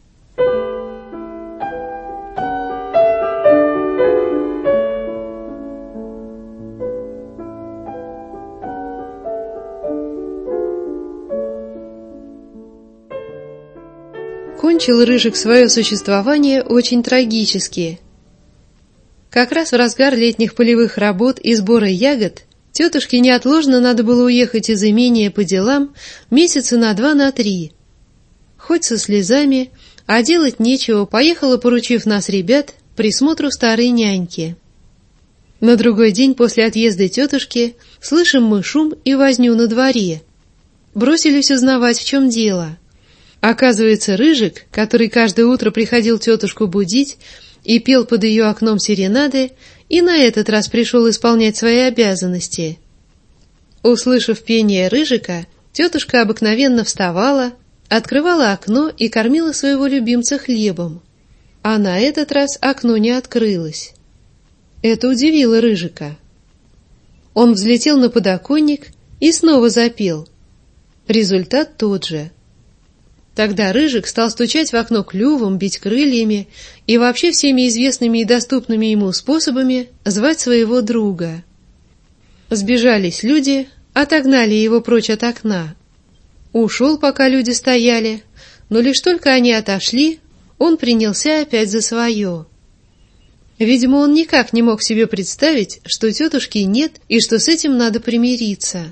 Кончил Рыжик свое существование очень трагически. Как раз в разгар летних полевых работ и сбора ягод тетушке неотложно надо было уехать из имения по делам месяца на 2-3. Хоть со слезами, а делать нечего, поехала, поручив нас, ребят, присмотру старой няньки. На другой день после отъезда тетушки слышим мы шум и возню на дворе. Бросились узнавать, в чем дело. Оказывается, Рыжик, который каждое утро приходил тетушку будить и пел под ее окном серенады, и на этот раз пришел исполнять свои обязанности. Услышав пение Рыжика, тетушка обыкновенно вставала, открывала окно и кормила своего любимца хлебом. А на этот раз окно не открылось. Это удивило Рыжика. Он взлетел на подоконник и снова запел. Результат тот же. Тогда Рыжик стал стучать в окно клювом, бить крыльями и вообще всеми известными и доступными ему способами звать своего друга. Сбежались люди, отогнали его прочь от окна. Ушел, пока люди стояли, но лишь только они отошли, он принялся опять за свое. Видимо, он никак не мог себе представить, что тетушки нет и что с этим надо примириться.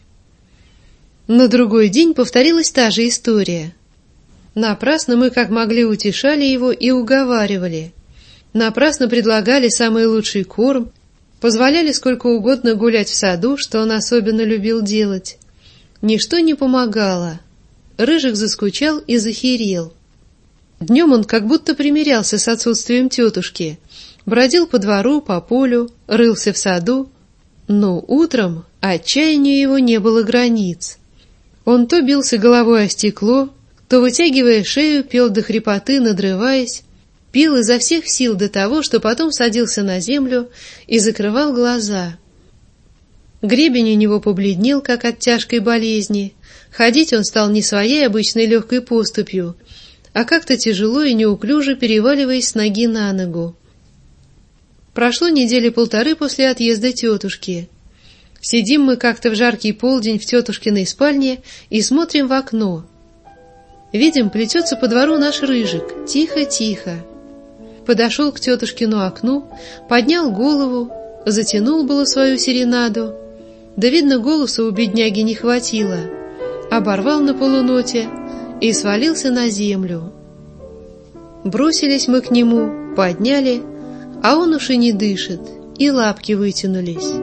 На другой день повторилась та же история. Напрасно мы как могли утешали его и уговаривали. Напрасно предлагали самый лучший корм, позволяли сколько угодно гулять в саду, что он особенно любил делать. Ничто не помогало. Рыжик заскучал и захерел. Днем он как будто примирялся с отсутствием тетушки, бродил по двору, по полю, рылся в саду, но утром отчаянию его не было границ. Он то бился головой о стекло, то, вытягивая шею, пел до хрипоты, надрываясь, пил изо всех сил до того, что потом садился на землю и закрывал глаза. Гребень у него побледнел, как от тяжкой болезни. Ходить он стал не своей обычной легкой поступью, а как-то тяжело и неуклюже переваливаясь с ноги на ногу. Прошло недели полторы после отъезда тетушки. Сидим мы как-то в жаркий полдень в тетушкиной спальне и смотрим в окно. Видим, плетется по двору наш Рыжик, тихо-тихо. Подошел к тетушкину окну, поднял голову, затянул было свою серенаду. Да, видно, голоса у бедняги не хватило. Оборвал на полуноте и свалился на землю. Бросились мы к нему, подняли, а он уж и не дышит, и лапки вытянулись.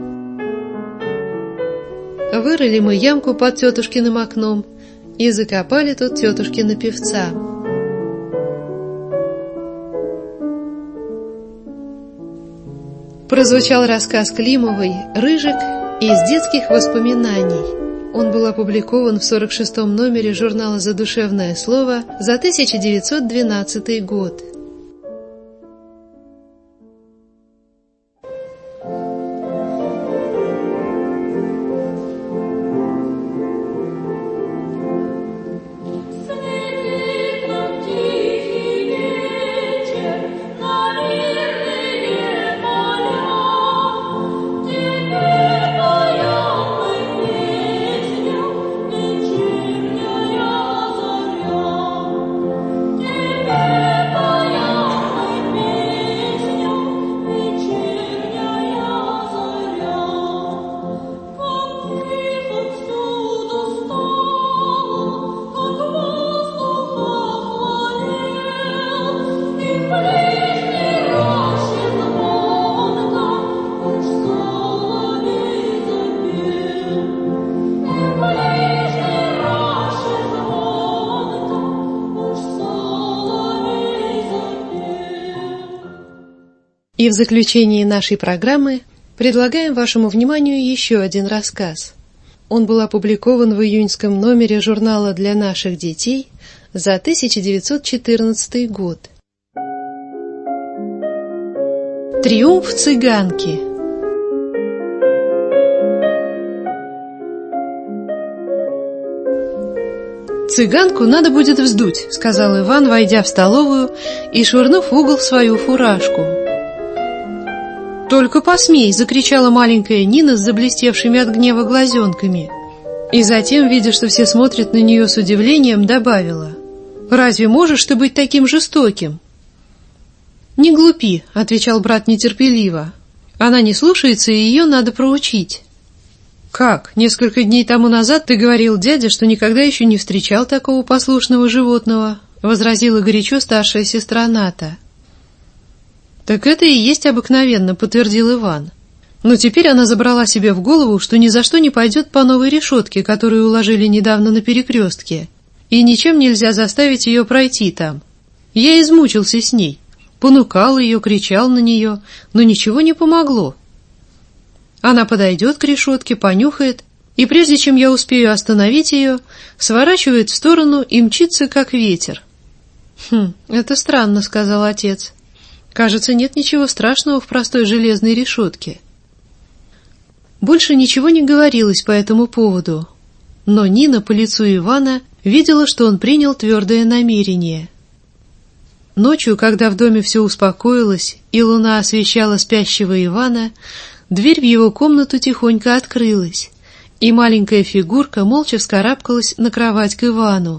Вырыли мы ямку под тетушкиным окном и закопали тут тетушкина певца. Прозвучал рассказ Климовой «Рыжик» из детских воспоминаний. Он был опубликован в 46-м номере журнала «Задушевное слово» за 1912 год. И в заключении нашей программы предлагаем вашему вниманию еще один рассказ. Он был опубликован в июньском номере журнала «Для наших детей» за 1914 год. Триумф цыганки. «Цыганку надо будет вздуть», — сказал Иван, войдя в столовую и швырнув в угол свою фуражку. «Только посмей!» — закричала маленькая Нина с заблестевшими от гнева глазенками. И затем, видя, что все смотрят на нее с удивлением, добавила: «Разве можешь ты быть таким жестоким?» «Не глупи», — отвечал брат нетерпеливо. «Она не слушается, и ее надо проучить». «Как? Несколько дней тому назад ты говорил, дядя, что никогда еще не встречал такого послушного животного», — возразила горячо старшая сестра Ната. «Так это и есть обыкновенно», — подтвердил Иван. Но теперь она забрала себе в голову, что ни за что не пойдет по новой решетке, которую уложили недавно на перекрестке, и ничем нельзя заставить ее пройти там. Я измучился с ней, понукал ее, кричал на нее, но ничего не помогло. Она подойдет к решетке, понюхает, и прежде чем я успею остановить ее, сворачивает в сторону и мчится, как ветер. Это странно», — сказал отец. «Кажется, нет ничего страшного в простой железной решетке». Больше ничего не говорилось по этому поводу, но Нина по лицу Ивана видела, что он принял твердое намерение. Ночью, когда в доме все успокоилось и луна освещала спящего Ивана, дверь в его комнату тихонько открылась, и маленькая фигурка молча вскарабкалась на кровать к Ивану.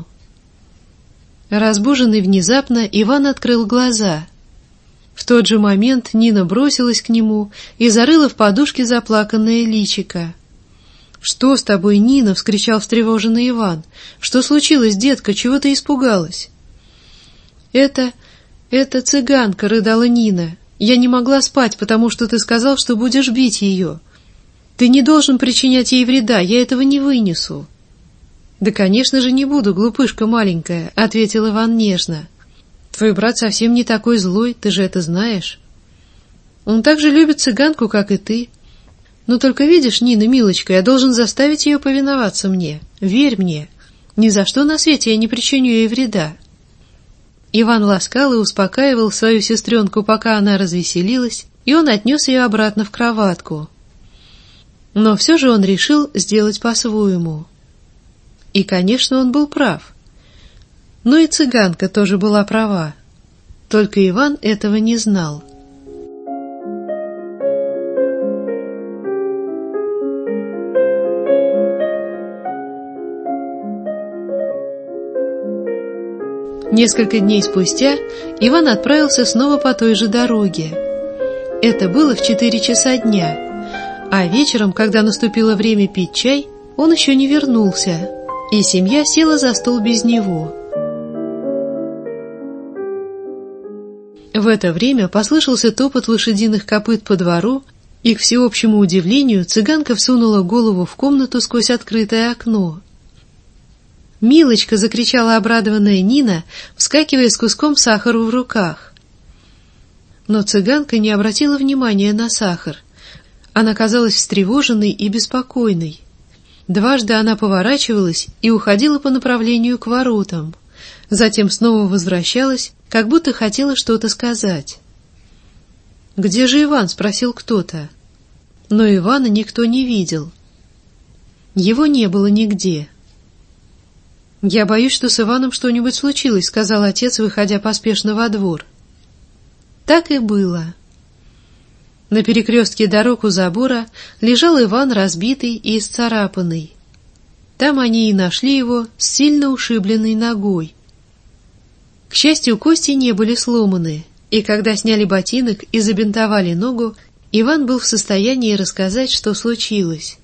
Разбуженный внезапно, Иван открыл глаза. В тот же момент Нина бросилась к нему и зарыла в подушке заплаканное личико. «Что с тобой, Нина?» — вскричал встревоженный Иван. «Что случилось, детка? Чего ты испугалась?» «Это цыганка», — рыдала Нина. «Я не могла спать, потому что ты сказал, что будешь бить ее. Ты не должен причинять ей вреда, я этого не вынесу». «Да, конечно же, не буду, глупышка маленькая», — ответил Иван нежно. «Твой брат совсем не такой злой, ты же это знаешь. Он так же любит цыганку, как и ты. Но только видишь, Нина, милочка, я должен заставить ее повиноваться мне. Верь мне, ни за что на свете я не причиню ей вреда». Иван ласкал и успокаивал свою сестренку, пока она развеселилась, и он отнес ее обратно в кроватку. Но все же он решил сделать по-своему. И, конечно, он был прав. Но и цыганка тоже была права. Только Иван этого не знал. Несколько дней спустя Иван отправился снова по той же дороге. Это было в 4 часа дня, а вечером, когда наступило время пить чай, он еще не вернулся, и семья села за стол без него. В это время послышался топот лошадиных копыт по двору, и, к всеобщему удивлению, цыганка всунула голову в комнату сквозь открытое окно. «Милочка!» — закричала обрадованная Нина, вскакивая с куском сахара в руках. Но цыганка не обратила внимания на сахар. Она казалась встревоженной и беспокойной. Дважды она поворачивалась и уходила по направлению к воротам. Затем снова возвращалась, как будто хотела что-то сказать. «Где же Иван?» — спросил кто-то. Но Ивана никто не видел. Его не было нигде. «Я боюсь, что с Иваном что-нибудь случилось», — сказал отец, выходя поспешно во двор. Так и было. На перекрестке дорог у забора лежал Иван, разбитый и исцарапанный. Там они и нашли его с сильно ушибленной ногой. К счастью, кости не были сломаны, и когда сняли ботинок и забинтовали ногу, Иван был в состоянии рассказать, что случилось.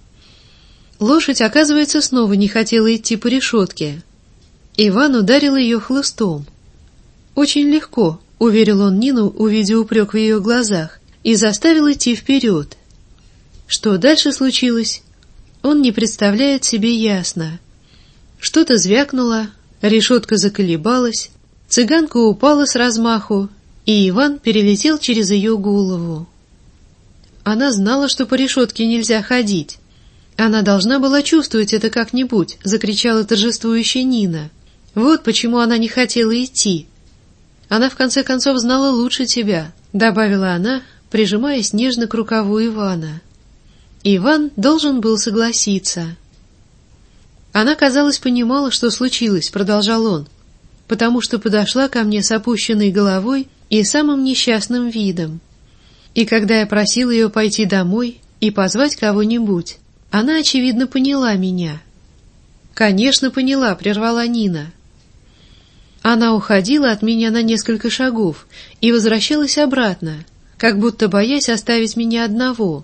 Лошадь, оказывается, снова не хотела идти по решетке. Иван ударил ее хлыстом. «Очень легко», — уверил он Нину, увидя упрек в ее глазах, и заставил идти вперед. Что дальше случилось, он не представляет себе ясно. Что-то звякнуло, решетка заколебалась, цыганка упала с размаху, и Иван перелетел через ее голову. Она знала, что по решетке нельзя ходить. Она должна была чувствовать это как-нибудь, — закричала торжествующая Нина. Вот почему она не хотела идти. Она в конце концов знала лучше тебя, — добавила она, прижимаясь нежно к рукаву Ивана. Иван должен был согласиться. Она, казалось, понимала, что случилось, — продолжал он, потому что подошла ко мне с опущенной головой и самым несчастным видом. И когда я просил ее пойти домой и позвать кого-нибудь, она, очевидно, поняла меня. «Конечно, поняла», — прервала Нина. Она уходила от меня на несколько шагов и возвращалась обратно, как будто боясь оставить меня одного.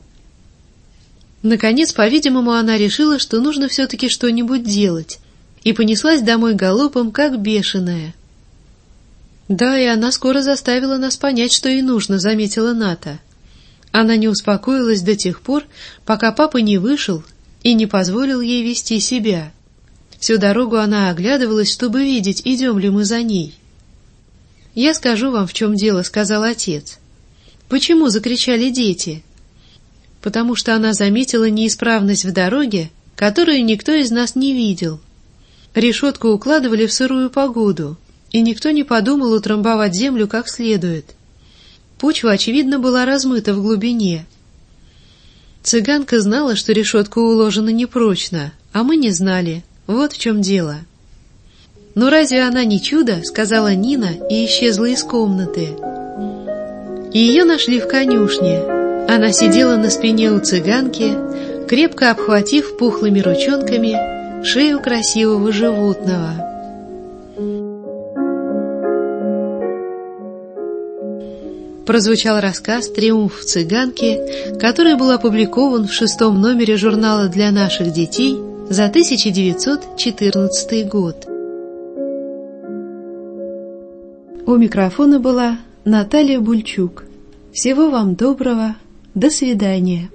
Наконец, по-видимому, она решила, что нужно все-таки что-нибудь делать, и понеслась домой галопом, как бешеная. «Да, и она скоро заставила нас понять, что ей нужно», — заметила Ната. Она не успокоилась до тех пор, пока папа не вышел и не позволил ей вести себя. Всю дорогу она оглядывалась, чтобы видеть, идем ли мы за ней. «Я скажу вам, в чем дело», — сказал отец. «Почему?» — закричали дети. «Потому что она заметила неисправность в дороге, которую никто из нас не видел. Решетку укладывали в сырую погоду, и никто не подумал утрамбовать землю как следует. Почва, очевидно, была размыта в глубине. Цыганка знала, что решетка уложена непрочно, а мы не знали. Вот в чем дело». «Но разве она не чудо?» — сказала Нина и исчезла из комнаты. И ее нашли в конюшне. Она сидела на спине у цыганки, крепко обхватив пухлыми ручонками шею красивого животного. Прозвучал рассказ «Триумф цыганки», который был опубликован в 6-м номере журнала «Для наших детей» за 1914 год. У микрофона была Наталья Бульчук. Всего вам доброго. До свидания.